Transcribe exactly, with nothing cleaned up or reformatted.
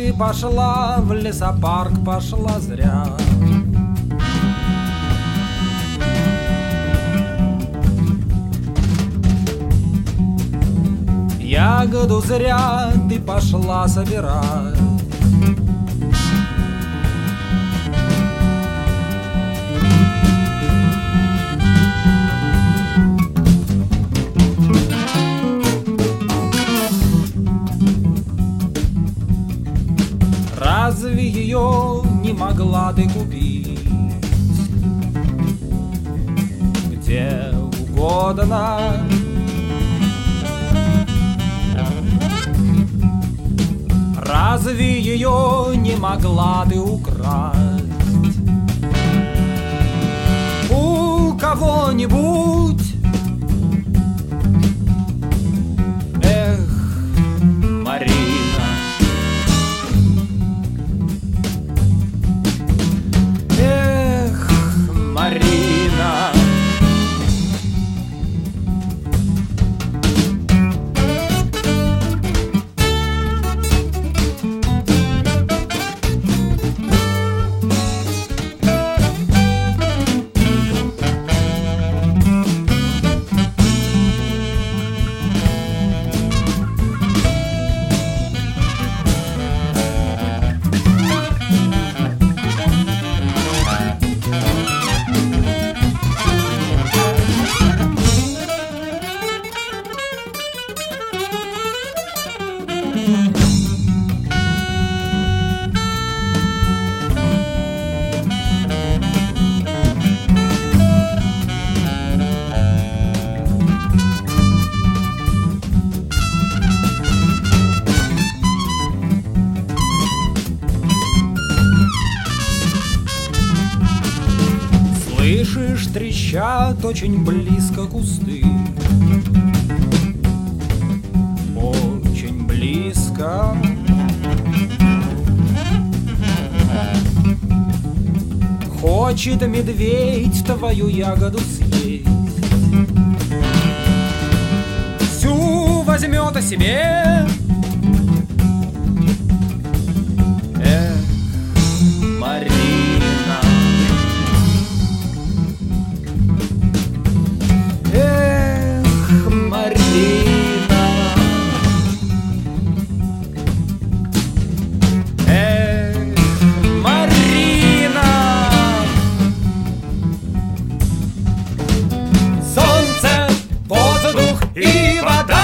ты пошла в лесопарк, пошла зря. Ягоду зря ты пошла собирать. Разве ее не могла ты купить где угодно? Разве ее не могла ты украсть у кого-нибудь? Эх, Марина, эх, Марина. Слышишь, трещат очень близко кусты, очень близко. Хочет медведь твою ягоду съесть, всю возьмет о себе. Эх, Марина, эх, Марина, эх, Марина. Солнце, воздух и вода